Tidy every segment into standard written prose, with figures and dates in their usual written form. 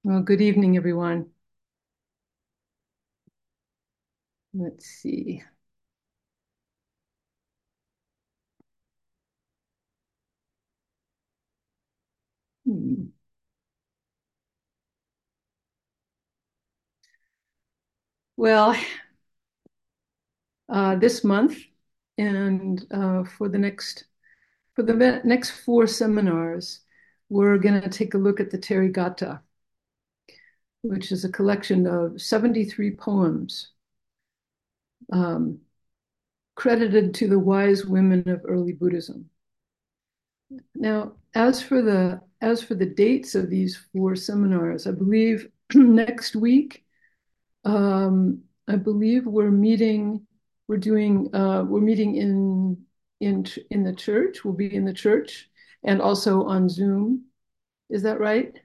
Well, good evening, everyone. Let's see. Hmm. Well, this month and for the next four seminars, we're going to take a look at the Therigatha, which is a collection of 73 poems um, credited to the wise women of early Buddhism. Now, as for the dates of these four seminars, I believe next week. I believe we're meeting in the church. We'll be in the church and also on Zoom. Is that right?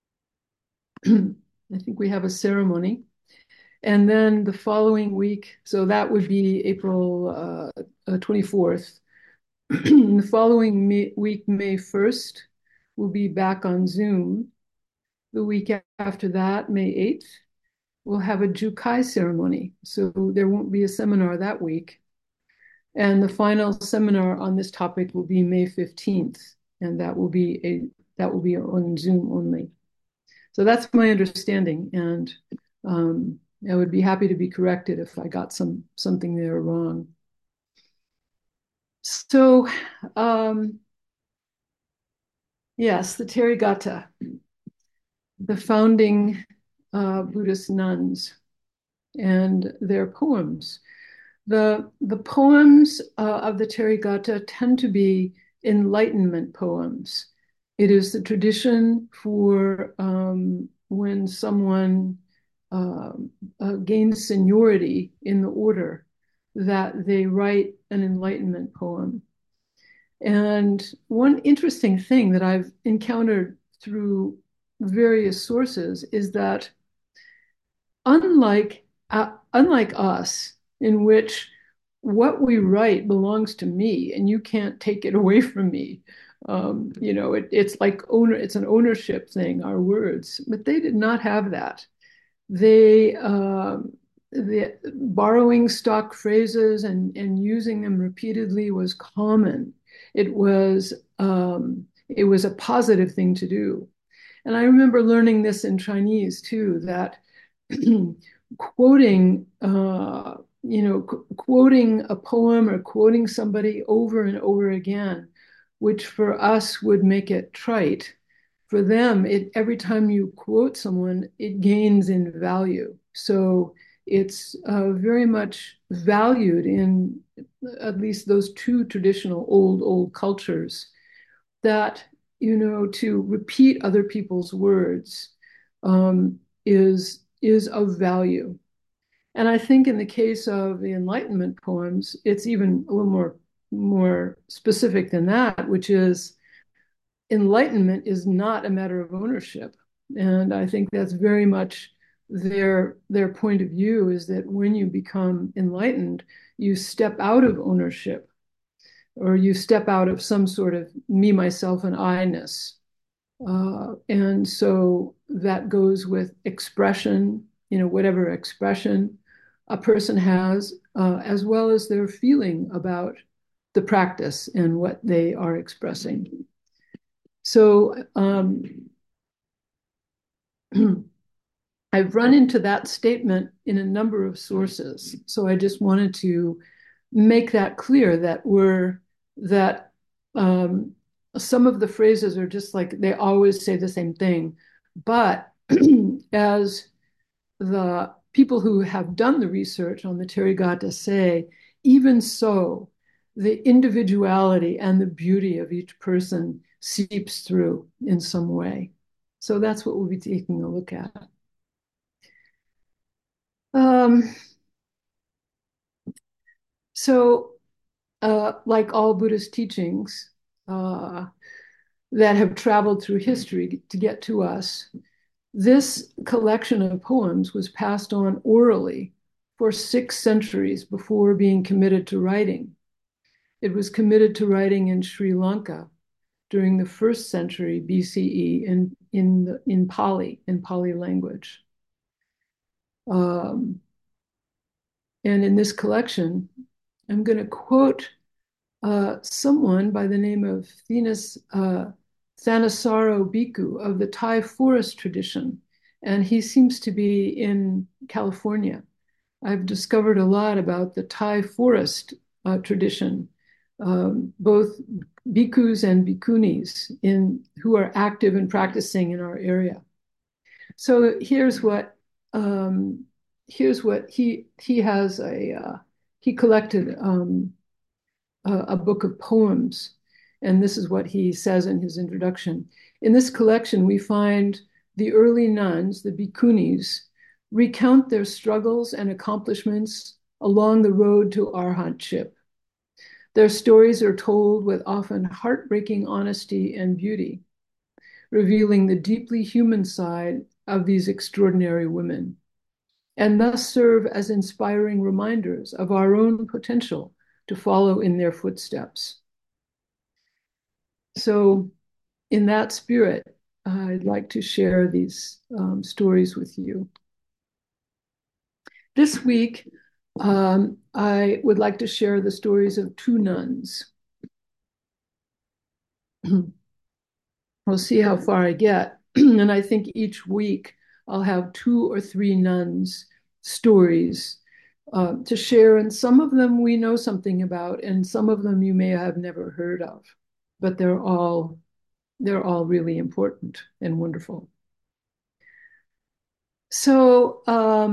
I think we have a ceremony. And then the following week, so that would be April 24th. The following week, May 1st, we'll be back on Zoom. The week after that, May 8th, we'll have a Jukai ceremony. So there won't be a seminar that week. And the final seminar on this topic will be May 15th, and that will be on Zoom only. So that's my understanding, and I would be happy to be corrected if I got something there wrong. So, yes, the Therigatha, the founding Buddhist nuns, and their poems. The poems of the Therigatha tend to be enlightenment poems. It is the tradition for when someone uh, gains seniority in the order that they write an enlightenment poem. And one interesting thing that I've encountered through various sources is that unlike us, in which what we write belongs to me and you can't take it away from me. It's like it's an ownership thing, our words, but they did not have that. They the borrowing stock phrases and using them repeatedly was common. It was a positive thing to do. And I remember learning this in Chinese too, that quoting, quoting a poem or quoting somebody over and over again, which for us would make it trite. For them, every time you quote someone, it gains in value. So it's very much valued in at least those two traditional old cultures that, to repeat other people's words is of value. And I think in the case of the Enlightenment poems, it's even a little more specific than that, which is enlightenment is not a matter of ownership. And I think that's very much their point of view, is that when you become enlightened, you step out of ownership, or you step out of some sort of me, myself, and I-ness. And so that goes with expression, whatever expression a person has, as well as their feeling about the practice and what they are expressing. So I've run into that statement in a number of sources. So I just wanted to make that clear that some of the phrases are just like they always say the same thing. But as the people who have done the research on the Therigatha say, even so, the individuality and the beauty of each person seeps through in some way. So that's what we'll be taking a look at. Um, so, like all Buddhist teachings that have traveled through history to get to us, this collection of poems was passed on orally for 6 centuries before being committed to writing. It was committed to writing in Sri Lanka during the first century BCE in Pali language. And in this collection, I'm going to quote someone by the name of Themis Thanissaro Bhikkhu of the Thai forest tradition, and he seems to be in California. I've discovered a lot about the Thai forest tradition, both bhikkhus and bhikkhunis who are active and practicing in our area. So here's what he collected a book of poems, and this is what he says in his introduction. In this collection, we find the early nuns, the bhikkhunis, recount their struggles and accomplishments along the road to arhatship. Their stories are told with often heartbreaking honesty and beauty, revealing the deeply human side of these extraordinary women, and thus serve as inspiring reminders of our own potential to follow in their footsteps. So, in that spirit, I'd like to share these stories with you. This week, I would like to share the stories of two nuns. We'll see how far I get. And I think each week I'll have 2 or 3 nuns' stories to share. And some of them we know something about, and some of them you may have never heard of. But they're all really important and wonderful. So,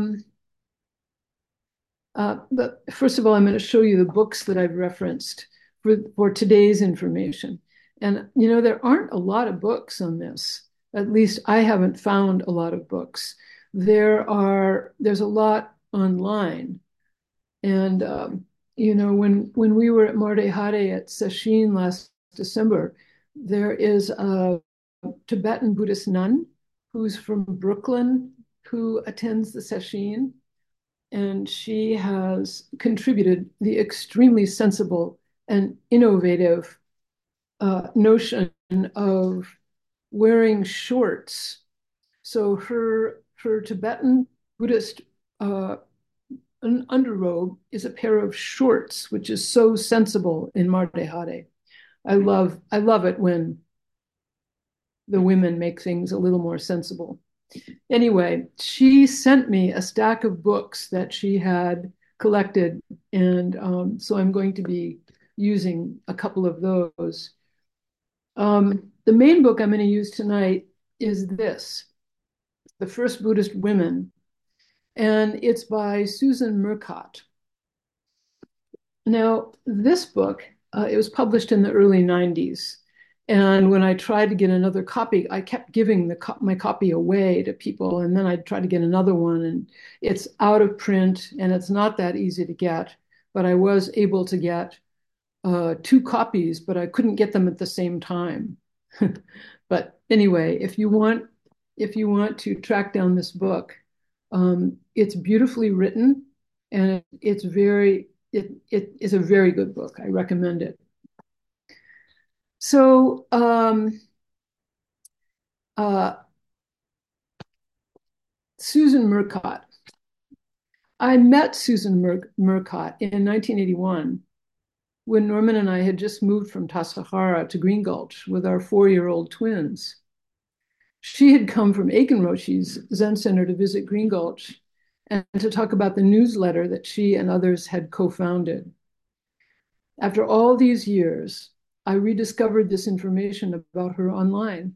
but first of all, I'm going to show you the books that I've referenced for today's information. And, there aren't a lot of books on this. At least I haven't found a lot of books. There's a lot online. And, when we were at Mardehade at Sesshin last December, there is a Tibetan Buddhist nun who's from Brooklyn who attends the Sesshin. And she has contributed the extremely sensible and innovative notion of wearing shorts. So her Tibetan Buddhist underrobe is a pair of shorts, which is so sensible in Mardehade. I love it when the women make things a little more sensible. Anyway, she sent me a stack of books that she had collected, and so I'm going to be using a couple of those. The main book I'm going to use tonight is this, The First Buddhist Women, and it's by Susan Murcutt. Now, this book, it was published in the early 90s. And when I tried to get another copy, I kept giving my copy away to people. And then I'd try to get another one. And it's out of print and it's not that easy to get. But I was able to get 2 copies, but I couldn't get them at the same time. But anyway, if you want to track down this book, it's beautifully written and it is a very good book. I recommend it. So Susan Murcutt. I met Susan Murcutt in 1981 when Norman and I had just moved from Tassajara to Green Gulch with our 4-year-old twins. She had come from Aiken Roshi's Zen Center to visit Green Gulch and to talk about the newsletter that she and others had co-founded. After all these years, I rediscovered this information about her online.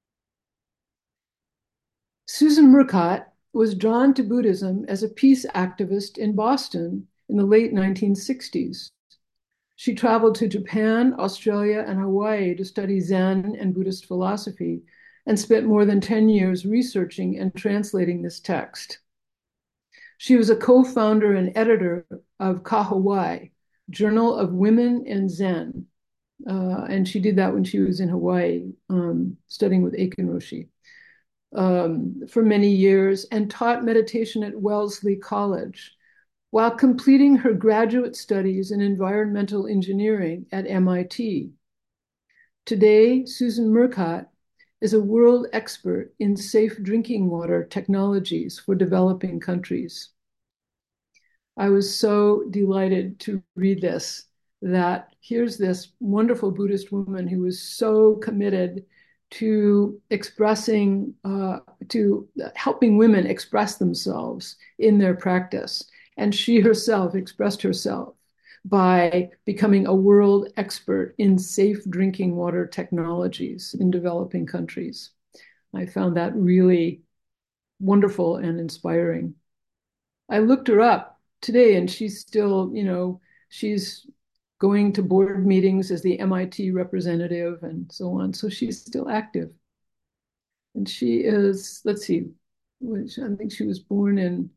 Susan Murcutt was drawn to Buddhism as a peace activist in Boston in the late 1960s. She traveled to Japan, Australia, and Hawaii to study Zen and Buddhist philosophy and spent more than 10 years researching and translating this text. She was a co-founder and editor of Kahawai, Journal of Women and Zen. And she did that when she was in Hawaii, studying with Aiken Roshi for many years, and taught meditation at Wellesley College while completing her graduate studies in environmental engineering at MIT. Today, Susan Murcott is a world expert in safe drinking water technologies for developing countries. I was so delighted to read this, that here's this wonderful Buddhist woman who was so committed to expressing, to helping women express themselves in their practice. And she herself expressed herself by becoming a world expert in safe drinking water technologies in developing countries. I found that really wonderful and inspiring. I looked her up today and she's still, she's going to board meetings as the MIT representative and so on. So she's still active. And she is, let's see, I think she was born in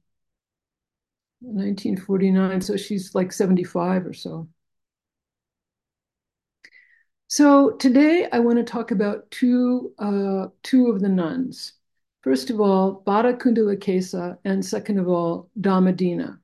1949. So she's like 75 or so. So today I want to talk about two of the nuns. First of all, Bada Kundalakesa, and second of all, Dhammadina.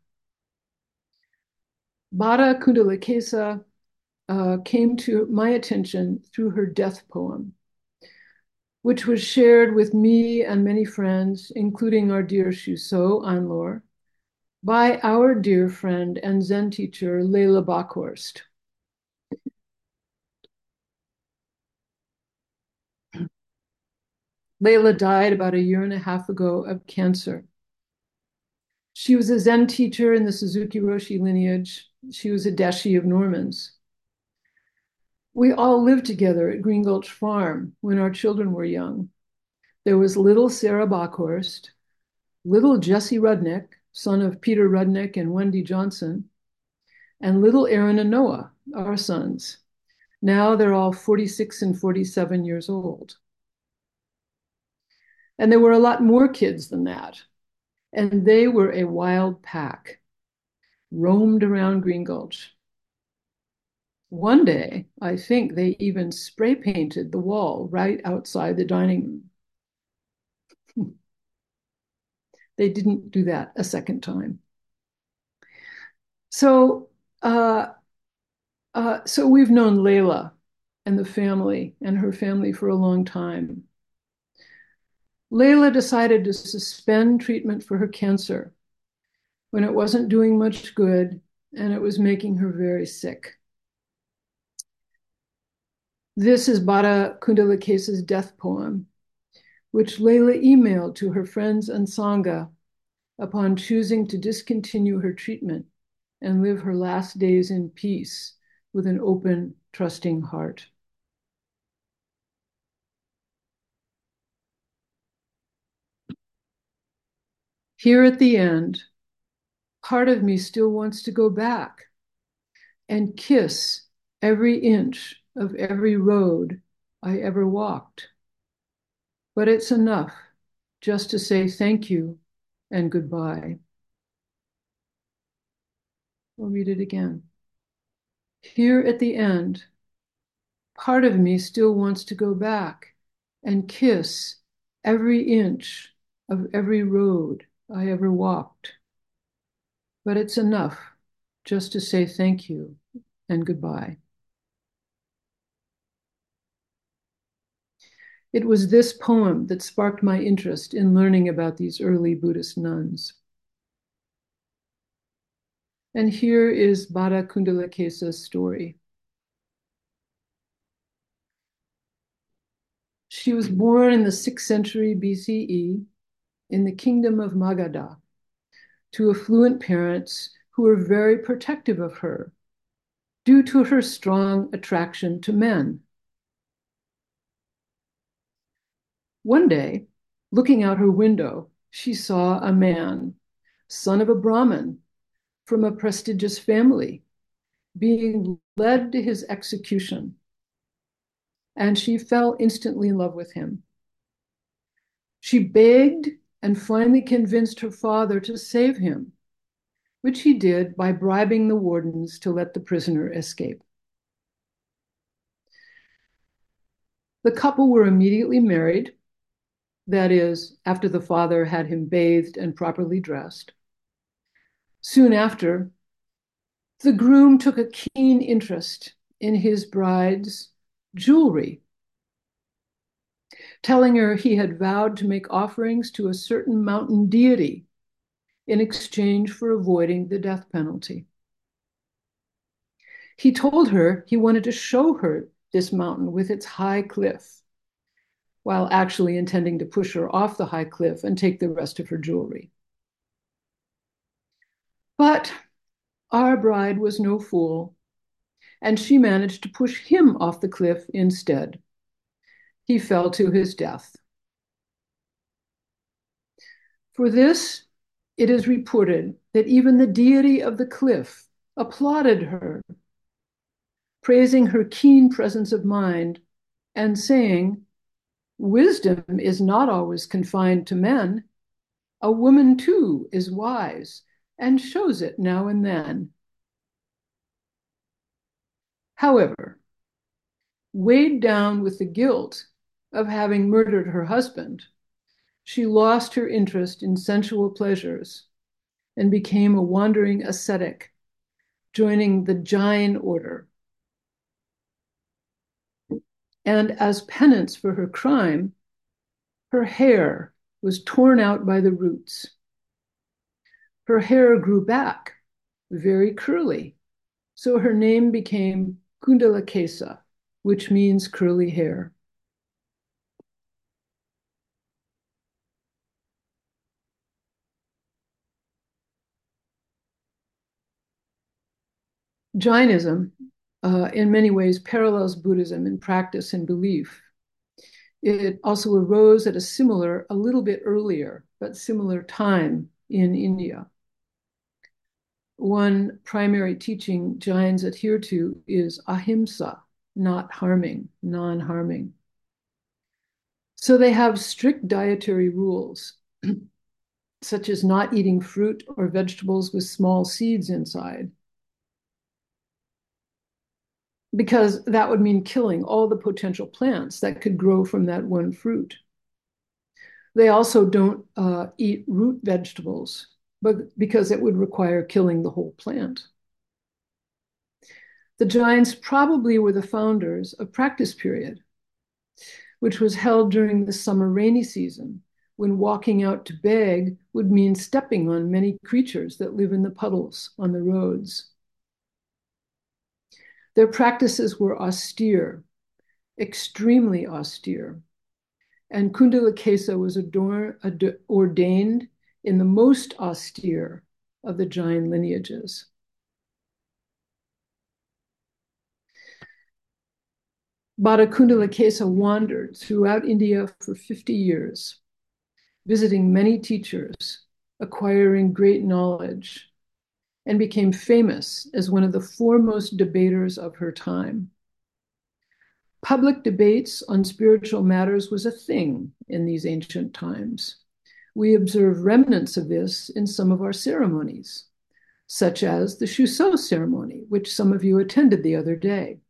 Bada Kundalakesa came to my attention through her death poem, which was shared with me and many friends, including our dear Shuso Anlor, by our dear friend and Zen teacher, Layla Bockhorst. Layla died about a year and a half ago of cancer. She was a Zen teacher in the Suzuki Roshi lineage. She was a Deshi of Normans. We all lived together at Green Gulch Farm when our children were young. There was little Sarah Bockhorst, little Jesse Rudnick, son of Peter Rudnick and Wendy Johnson, and little Aaron and Noah, our sons. Now they're all 46 and 47 years old. And there were a lot more kids than that. And they were a wild pack, roamed around Green Gulch. One day, I think they even spray painted the wall right outside the dining room. They didn't do that a second time. So we've known Layla and the family and her family for a long time. Layla decided to suspend treatment for her cancer when it wasn't doing much good and it was making her very sick. This is Bada Kundalakesa's death poem, which Layla emailed to her friends and Sangha upon choosing to discontinue her treatment and live her last days in peace with an open, trusting heart. Here at the end, part of me still wants to go back and kiss every inch of every road I ever walked. But it's enough just to say thank you and goodbye. I'll read it again. Here at the end, part of me still wants to go back and kiss every inch of every road I ever walked. But it's enough just to say thank you and goodbye. It was this poem that sparked my interest in learning about these early Buddhist nuns. And here is Bada Kundalakesa's story. She was born in the 6th century BCE in the kingdom of Magadha to affluent parents who were very protective of her due to her strong attraction to men. One day, looking out her window, she saw a man, son of a Brahmin from a prestigious family, being led to his execution. And she fell instantly in love with him. She begged and finally convinced her father to save him, which he did by bribing the wardens to let the prisoner escape. The couple were immediately married, that is, after the father had him bathed and properly dressed. Soon after, the groom took a keen interest in his bride's jewelry, telling her he had vowed to make offerings to a certain mountain deity in exchange for avoiding the death penalty. He told her he wanted to show her this mountain with its high cliff, while actually intending to push her off the high cliff and take the rest of her jewelry. But our bride was no fool, and she managed to push him off the cliff instead. He fell to his death. For this, it is reported that even the deity of the cliff applauded her, praising her keen presence of mind and saying, "Wisdom is not always confined to men. A woman too is wise and shows it now and then." However, weighed down with the guilt of having murdered her husband, she lost her interest in sensual pleasures and became a wandering ascetic, joining the Jain order. And as penance for her crime, her hair was torn out by the roots. Her hair grew back, very curly, so her name became Kundalakesa, which means curly hair. Jainism, in many ways, parallels Buddhism in practice and belief. It also arose at a little bit earlier, but similar time in India. One primary teaching Jains adhere to is ahimsa, not harming, non-harming. So they have strict dietary rules, such as not eating fruit or vegetables with small seeds inside, because that would mean killing all the potential plants that could grow from that one fruit. They also don't eat root vegetables, but because it would require killing the whole plant. The Jains probably were the founders of practice period, which was held during the summer rainy season, when walking out to beg would mean stepping on many creatures that live in the puddles on the roads. Their practices were austere, extremely austere, and Kundalakesa was ordained in the most austere of the Jain lineages. Bhadda Kundalakesa wandered throughout India for 50 years, visiting many teachers, acquiring great knowledge, and became famous as one of the foremost debaters of her time. Public debates on spiritual matters was a thing in these ancient times. We observe remnants of this in some of our ceremonies, such as the Shuso ceremony, which some of you attended the other day.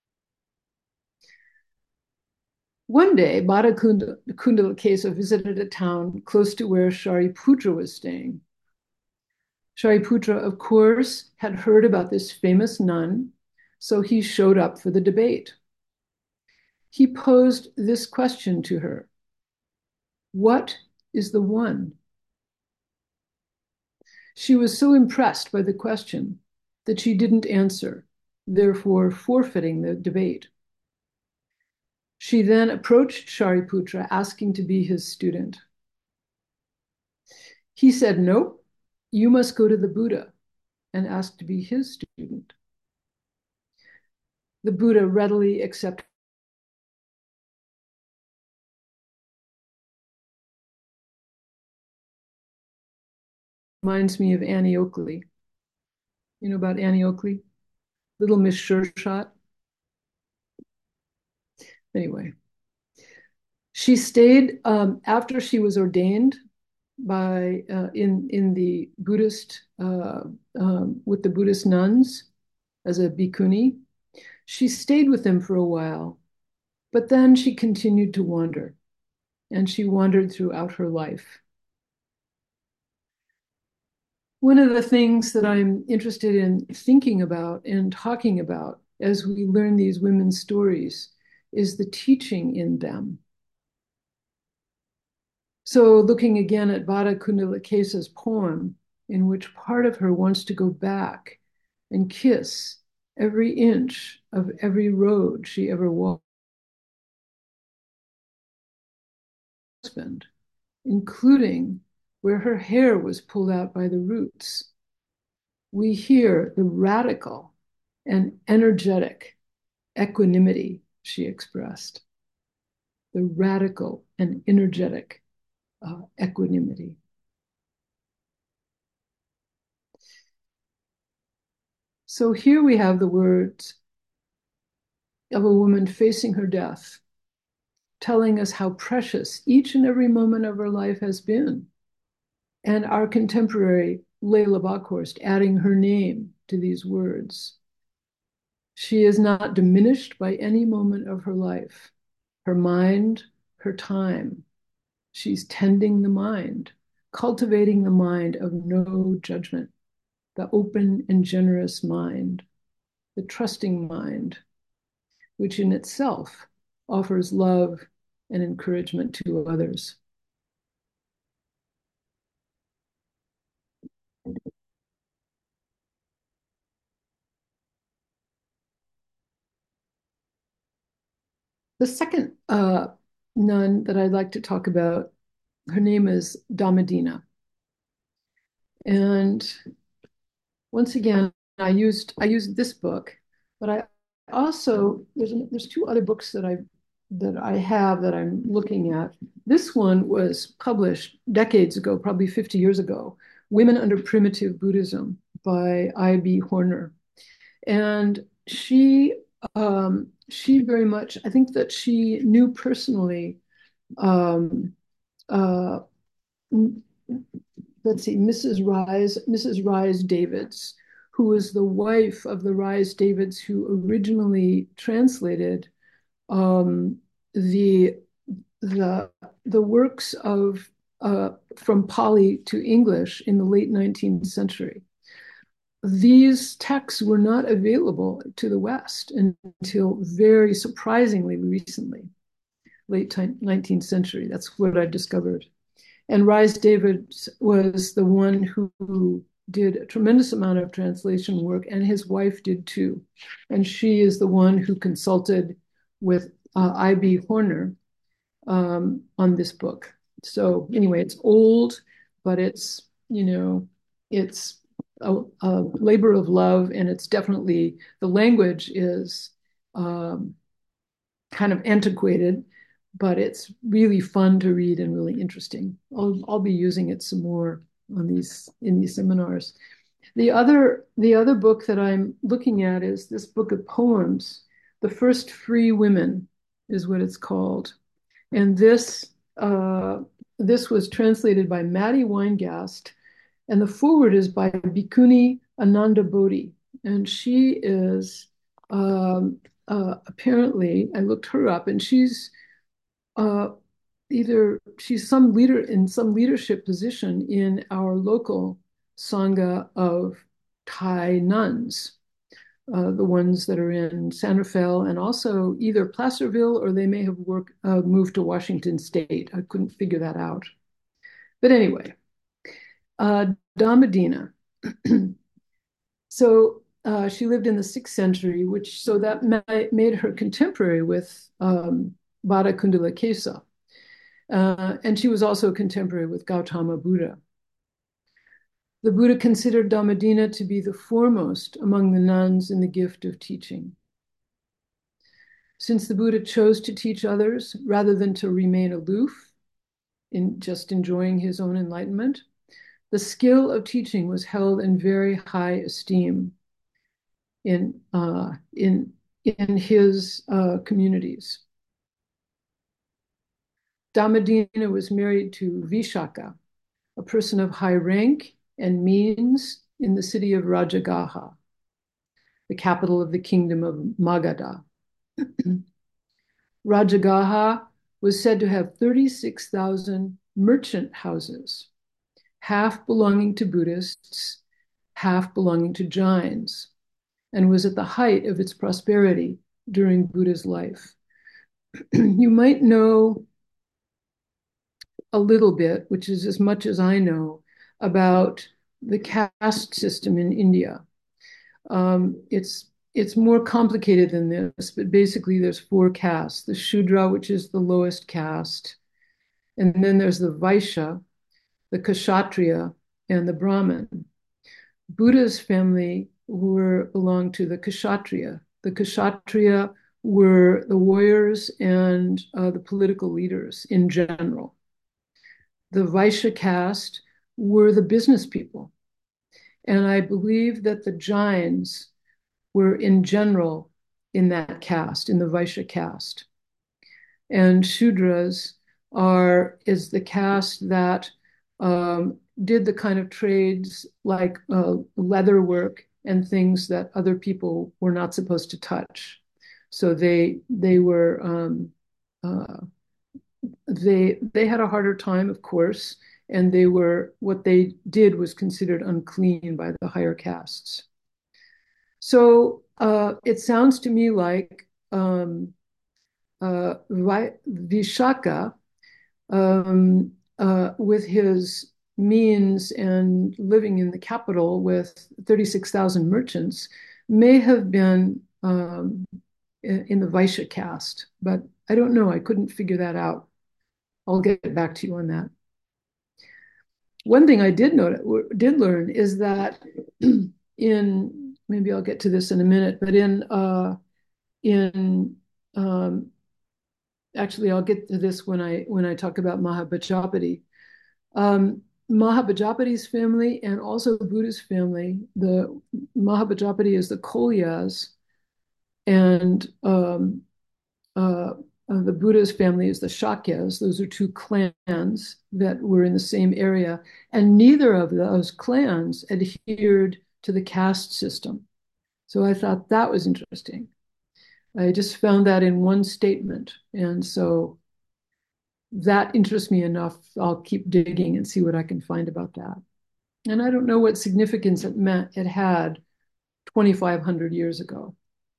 One day, Bhadda Kundalakesa visited a town close to where Shariputra was staying. Shariputra, of course, had heard about this famous nun, so he showed up for the debate. He posed this question to her: "What is the one?" She was so impressed by the question that she didn't answer, therefore forfeiting the debate. She then approached Shariputra asking to be his student. He said, "Nope, you must go to the Buddha and ask to be his student." The Buddha readily accepted. Reminds me of Annie Oakley. You know about Annie Oakley? Little Miss Sure Shot. Anyway, she stayed after she was ordained by in the Buddhist with the Buddhist nuns as a bhikkhuni. She stayed with them for a while, but then she continued to wander, and she wandered throughout her life. One of the things that I'm interested in thinking about and talking about as we learn these women's stories is the teaching in them. So looking again at Vada Kundalakesa's poem, in which part of her wants to go back and kiss every inch of every road she ever walked, including where her hair was pulled out by the roots, we hear the radical and energetic equanimity she expressed. The radical and energetic equanimity. So here we have the words of a woman facing her death, telling us how precious each and every moment of her life has been. And our contemporary Layla Bakhorst adding her name to these words. She is not diminished by any moment of her life, her mind, her time. She's tending the mind, cultivating the mind of no judgment, the open and generous mind, the trusting mind, which in itself offers love and encouragement to others. The second nun that I'd like to talk about, her name is Dhammadina. And once again, I used this book, but I also there's two other books that I have that I'm looking at. This one was published decades ago, probably 50 years ago, Women Under Primitive Buddhism by I.B. Horner. And she very much, I think that she knew personally, um, uh, let's see, Mrs. Rhys Davids, who was the wife of the Rhys Davids who originally translated um, the the works of from Pali to English in the late 19th century. These texts were not available to the West until very surprisingly recently, late 19th century. That's what I discovered. And Rhys Davids was the one who did a tremendous amount of translation work, and his wife did too. And she is the one who consulted with I.B. Horner on this book. So anyway, it's old, but it's, it's a labor of love, and it's definitely, the language is kind of antiquated, but it's really fun to read and really interesting. I'll be using it some more in these seminars. The other book that I'm looking at is this book of poems. The First Free Women is what it's called, and this was translated by Maddie Weingast, and the foreword is by Bhikkhuni Ananda Bodhi, and she is apparently, I looked her up, and she's she's some leader in some leadership position in our local Sangha of Thai nuns, the ones that are in San Rafael and also either Placerville, or they may have moved to Washington State. I couldn't figure that out. But anyway, Dhammadina. So she lived in the 6th century, so that made her contemporary with Vada Kundalakesa. And she was also contemporary with Gautama Buddha. The Buddha considered Dhammadina to be the foremost among the nuns in the gift of teaching. Since the Buddha chose to teach others rather than to remain aloof in just enjoying his own enlightenment, the skill of teaching was held in very high esteem in his communities. Dhammadina was married to Vishaka, a person of high rank and means in the city of Rajagaha, the capital of the kingdom of Magadha. Rajagaha was said to have 36,000 merchant houses, half belonging to Buddhists, half belonging to Jains, and was at the height of its prosperity during Buddha's life. You might know a little bit, which is as much as I know, about the caste system in India. It's more complicated than this, but basically there's four castes: the Shudra, which is the lowest caste, and then there's the Vaishya, the Kshatriya, and the Brahmin. Buddha's family belonged to the Kshatriya. The Kshatriya were the warriors and the political leaders in general. The Vaishya caste were the business people. And I believe that the Jains were in general in that caste, in the Vaishya caste. And Shudras is the caste that did the kind of trades like leather work and things that other people were not supposed to touch. So they were they had a harder time, of course, and what they did was considered unclean by the higher castes. So it sounds to me like Vishaka, with his means and living in the capital with 36,000 merchants, may have been in the Vaishya caste, but I don't know. I couldn't figure that out. I'll get back to you on that. One thing I did learn is that maybe I'll get to this in a minute, but in actually I'll get to this when I talk about Mahabhajapati. Mahabhajapati's family and also Buddha's family, the Mahabhajapati is the Kolyas, and the Buddha's family is the Shakyas. Those are two clans that were in the same area, and neither of those clans adhered to the caste system. So I thought that was interesting. I just found that in one statement, and so that interests me enough. I'll keep digging and see what I can find about that. And I don't know what significance it had 2,500 years ago.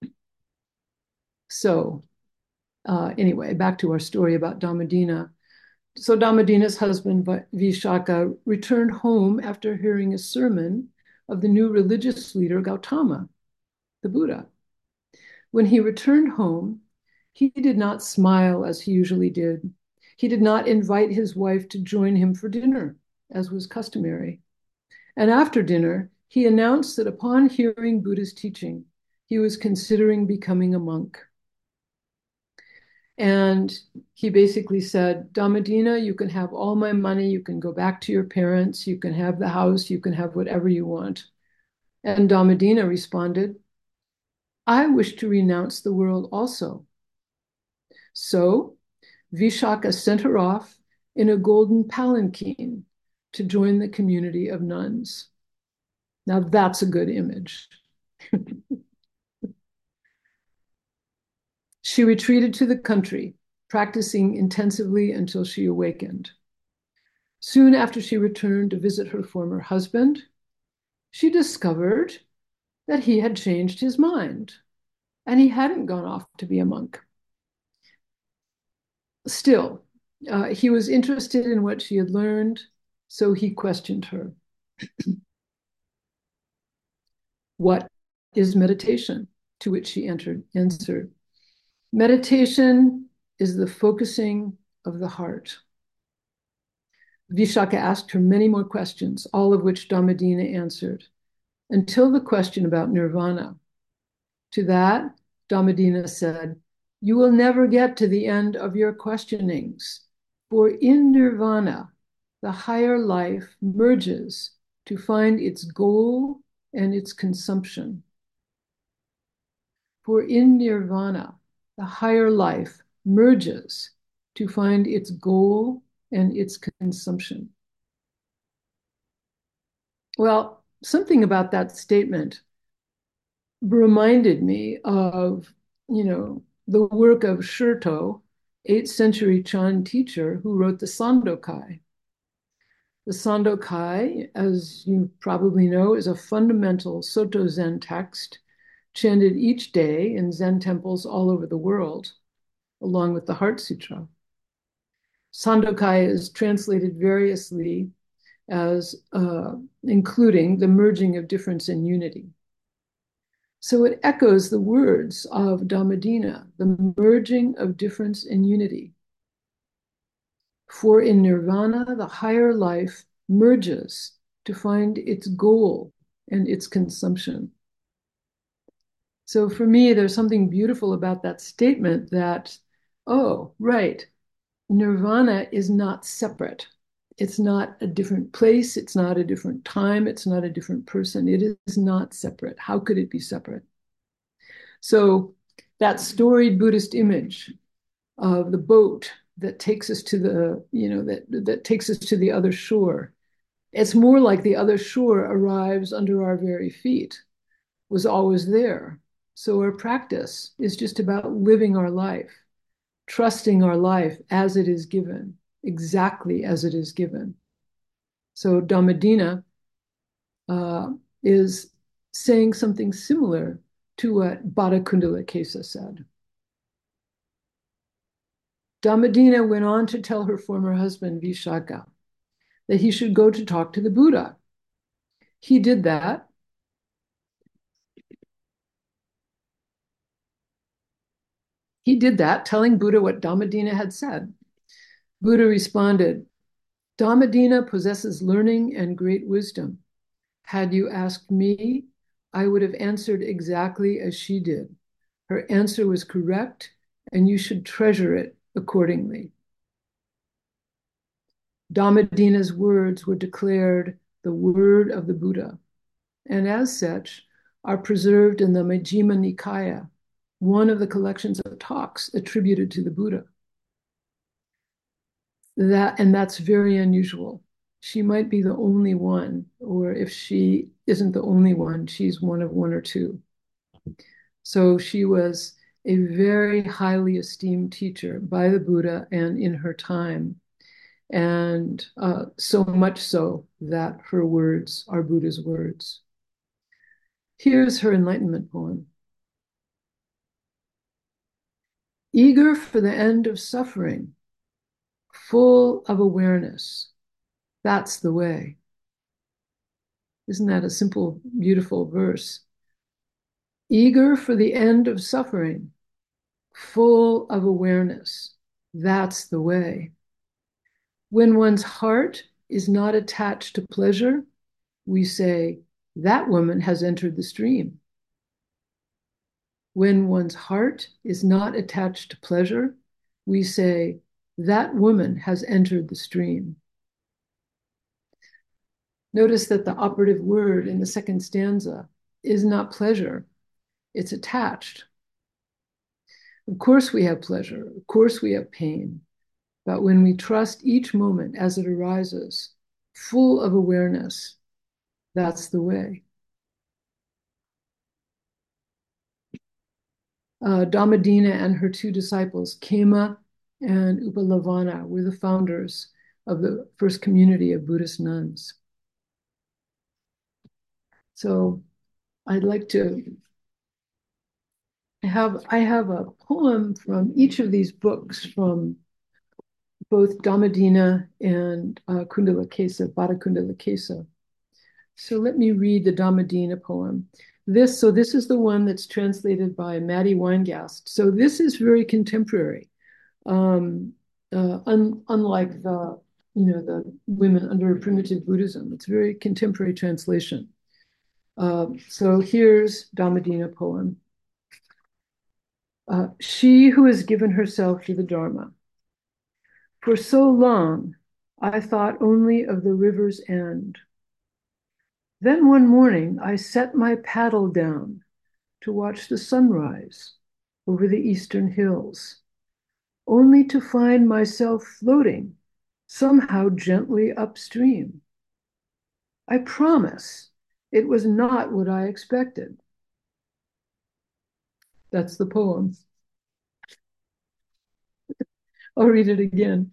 So anyway, back to our story about Dhammadina. So Dhammadina's husband, Vishaka, returned home after hearing a sermon of the new religious leader, Gautama, the Buddha. When he returned home, he did not smile as he usually did. He did not invite his wife to join him for dinner, as was customary. And after dinner, he announced that upon hearing Buddha's teaching, he was considering becoming a monk. And he basically said, Dhammadina, you can have all my money, you can go back to your parents, you can have the house, you can have whatever you want. And Dhammadina responded, I wish to renounce the world also. So Vishaka sent her off in a golden palanquin to join the community of nuns. Now that's a good image. She retreated to the country, practicing intensively until she awakened. Soon after she returned to visit her former husband, she discovered that he had changed his mind and he hadn't gone off to be a monk. Still, he was interested in what she had learned, so he questioned her. What is meditation? To which she answered, meditation is the focusing of the heart. Vishaka asked her many more questions, all of which Dhammadina answered, until the question about nirvana. To that, Dhammadina said, you will never get to the end of your questionings, for in nirvana, the higher life merges to find its goal and its consumption. For in nirvana, the higher life merges to find its goal and its consumption. Well, something about that statement reminded me of, the work of Sherto, 8th century Chan teacher who wrote the Sandokai. The Sandokai, as you probably know, is a fundamental Soto Zen text chanted each day in Zen temples all over the world. along with the Heart Sutra. Sandokaya is translated variously as including the merging of difference and unity. So it echoes the words of Dhammadina, the merging of difference and unity. For in nirvana, the higher life merges to find its goal and its consumption. So for me, there's something beautiful about that statement that, oh, right, nirvana is not separate. It's not a different place. It's not a different time. It's not a different person. It is not separate. How could it be separate? So that storied Buddhist image of the boat that takes us to the, that takes us to the other shore. It's more like the other shore arrives under our very feet, was always there. So our practice is just about living our life, trusting our life as it is given, exactly as it is given. So Dhammadina is saying something similar to what Bhatta Kesa said. Dhammadina went on to tell her former husband, Vishaka, that he should go to talk to the Buddha. He did that. He did that, telling Buddha what Dhammadina had said. Buddha responded, Dhammadina possesses learning and great wisdom. Had you asked me, I would have answered exactly as she did. Her answer was correct, and you should treasure it accordingly. Dhammadina's words were declared the word of the Buddha, and as such are preserved in the Majjhima Nikaya, one of the collections of talks attributed to the Buddha. That's very unusual. She might be the only one, or if she isn't the only one, she's one of one or two. So she was a very highly esteemed teacher by the Buddha and in her time, and so much so that her words are Buddha's words. Here's her enlightenment poem. Eager for the end of suffering, full of awareness, that's the way. Isn't that a simple, beautiful verse? Eager for the end of suffering, full of awareness, that's the way. When one's heart is not attached to pleasure, we say, that woman has entered the stream. When one's heart is not attached to pleasure, we say, that woman has entered the stream. Notice that the operative word in the second stanza is not pleasure, it's attached. Of course we have pleasure, of course we have pain, but when we trust each moment as it arises, full of awareness, that's the way. Dhammadina and her two disciples, Kema and Upalavana, were the founders of the first community of Buddhist nuns. So I'd like to, I have a poem from each of these books from both Dhammadina and Kundalakesa, Bhatta Kundalakesa. So let me read the Dhammadina poem. This is the one that's translated by Maddie Weingast. So this is very contemporary, unlike the women under primitive Buddhism. It's very contemporary translation. So here's Dhammadina poem. She who has given herself to the Dharma. For so long, I thought only of the river's end. Then one morning, I set my paddle down to watch the sunrise over the eastern hills, only to find myself floating somehow gently upstream. I promise it was not what I expected. That's the poem. I'll read it again.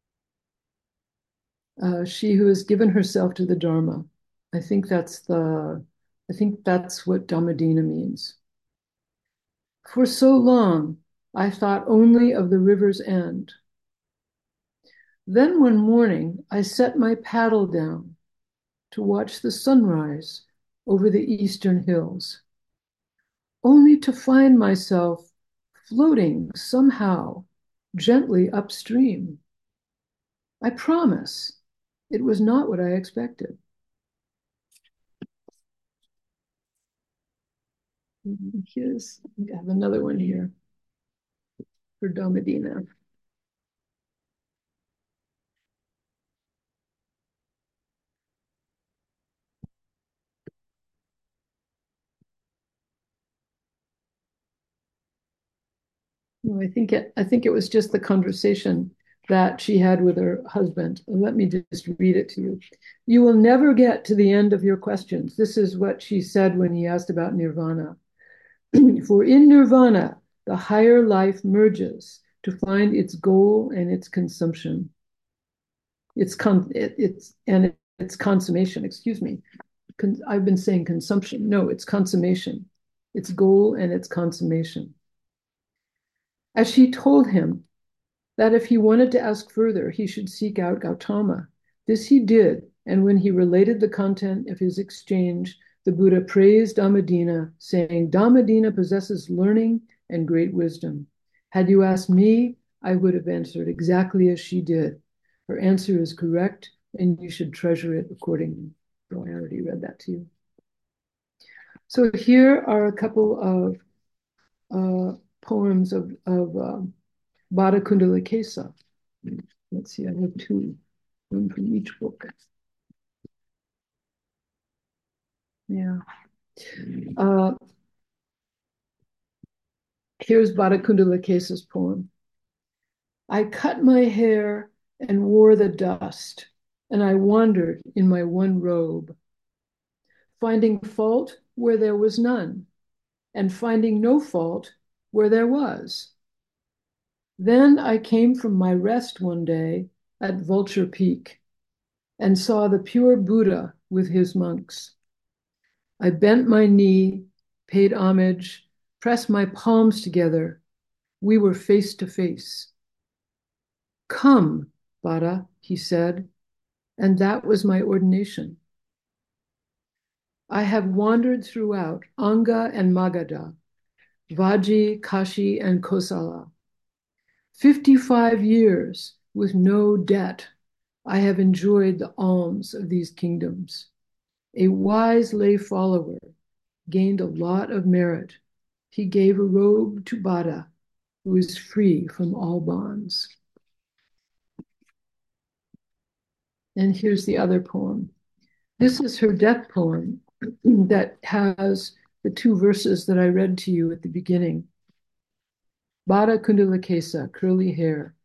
She who has given herself to the Dharma. I think that's what Dhammadina means. For so long, I thought only of the river's end. Then one morning, I set my paddle down to watch the sunrise over the eastern hills, only to find myself floating somehow gently upstream. I promise it was not what I expected. I have another one here for Domadina. I think it was just the conversation that she had with her husband. Let me just read it to you. You will never get to the end of your questions. This is what she said when he asked about nirvana. For in nirvana, the higher life merges to find its goal and its consumption. It's consummation. Excuse me. I've been saying consumption. No, it's consummation. Its goal and its consummation. As she told him that if he wanted to ask further, he should seek out Gautama. This he did, and when he related the content of his exchange, the Buddha praised Dhammadina, saying, Dhammadina possesses learning and great wisdom. Had you asked me, I would have answered exactly as she did. Her answer is correct, and you should treasure it accordingly. So I already read that to you. So here are a couple of poems of Bada Kundalakesa. Let's see, I have two, one from each book. Yeah. Here's Bada Kundalakesa's poem. I cut my hair and wore the dust, and I wandered in my one robe, finding fault where there was none, and finding no fault where there was. Then I came from my rest one day at Vulture Peak and saw the pure Buddha with his monks. I bent my knee, paid homage, pressed my palms together. We were face to face. Come, Bada, he said, and that was my ordination. I have wandered throughout Anga and Magadha, Vaji, Kashi, and Kosala. 55 years with no debt, I have enjoyed the alms of these kingdoms. A wise lay follower gained a lot of merit. He gave a robe to Bada, who is free from all bonds. And here's the other poem. This is her death poem that has the two verses that I read to you at the beginning. Bada Kundalakesa, curly hair.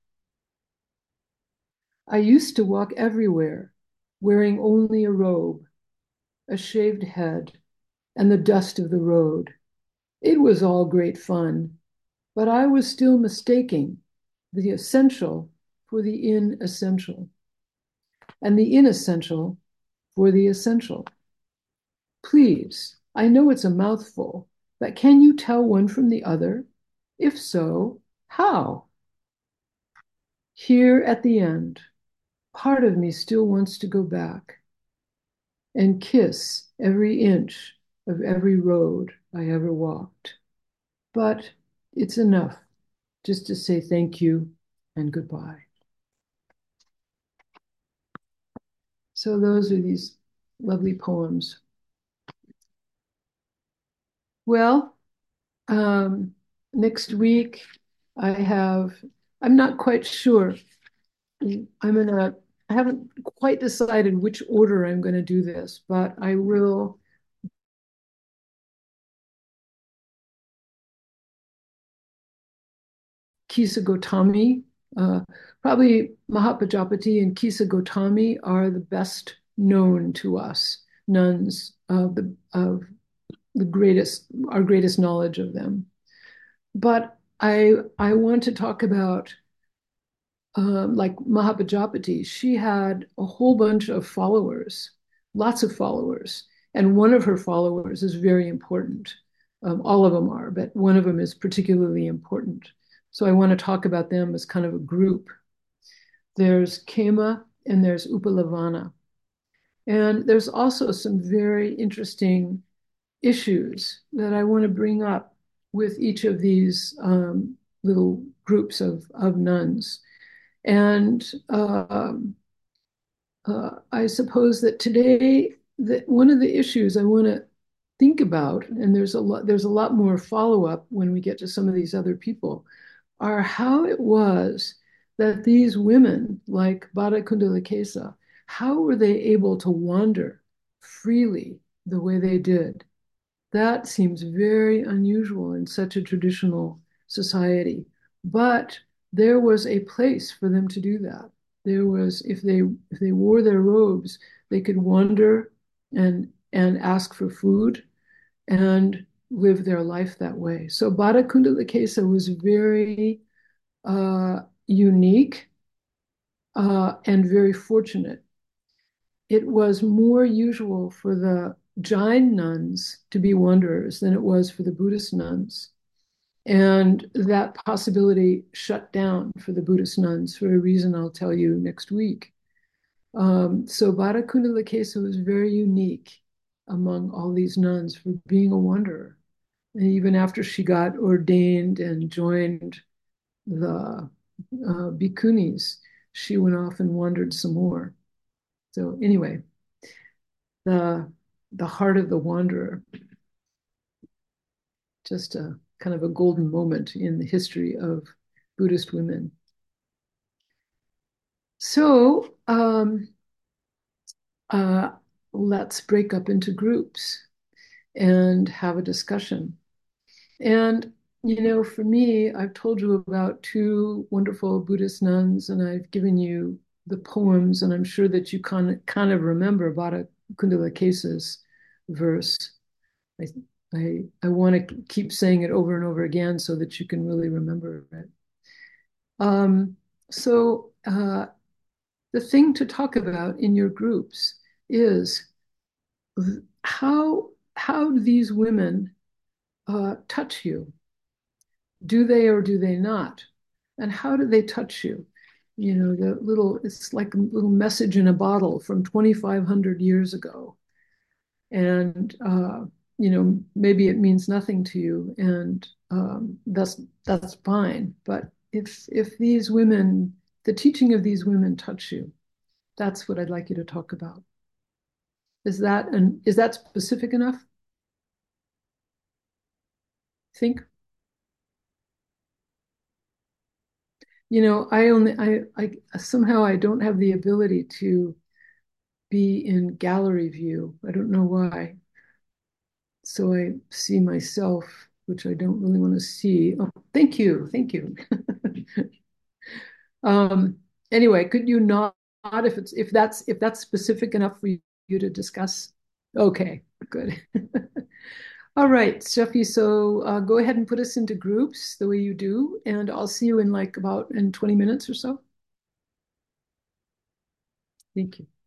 I used to walk everywhere, wearing only a robe, a shaved head, and the dust of the road. It was all great fun, but I was still mistaking the essential for the inessential, and the inessential for the essential. Please, I know it's a mouthful, but can you tell one from the other? If so, how? Here at the end, part of me still wants to go back and kiss every inch of every road I ever walked. But it's enough just to say thank you and goodbye. So those are these lovely poems. Well, next week I'm not quite sure. I haven't quite decided which order I'm going to do this, but I will. Kisa Gotami, probably Mahapajapati and Kisa Gotami are the best known to us nuns of the greatest, our greatest knowledge of them. But I want to talk about like Mahapajapati. She had a whole bunch of followers, lots of followers, and one of her followers is very important. All of them are, but one of them is particularly important. So I want to talk about them as kind of a group. There's Kema and there's Upalavana. And there's also some very interesting issues that I want to bring up with each of these little groups of nuns. And I suppose that today, that one of the issues I want to think about, and there's a lot more follow up when we get to some of these other people, are how it was that these women, like Bada Kundalakesa, how were they able to wander freely the way they did? That seems very unusual in such a traditional society. But there was a place for them to do that. There was, if they wore their robes, they could wander and ask for food and live their life that way. So Bada Kundalakesa was very unique and very fortunate. It was more usual for the Jain nuns to be wanderers than it was for the Buddhist nuns. And that possibility shut down for the Buddhist nuns for a reason I'll tell you next week. So Bada Kundalakesa was very unique among all these nuns for being a wanderer. And even after she got ordained and joined the bhikkhunis, she went off and wandered some more. So anyway, the the heart of the wanderer, just a kind of a golden moment in the history of Buddhist women. So uh, let's break up into groups and have a discussion. And for me, I've told you about two wonderful Buddhist nuns, and I've given you the poems, and I'm sure that you kind of remember Bada Kundalakesa's verse. I, I want to keep saying it over and over again so that you can really remember it. So the thing to talk about in your groups is how do these women touch you? Do they or do they not? And how do they touch you? It's like a little message in a bottle from 2,500 years ago. And, maybe it means nothing to you, and that's fine. But if these women, the teaching of these women touch you, that's what I'd like you to talk about. Is that specific enough? Think. I somehow I don't have the ability to be in gallery view. I don't know why. So I see myself, which I don't really want to see. Oh, thank you. Thank you. um, anyway, could you nod if that's specific enough for you to discuss? Okay, good. All right, Steffi. So go ahead and put us into groups the way you do, and I'll see you in like about in 20 minutes or so. Thank you.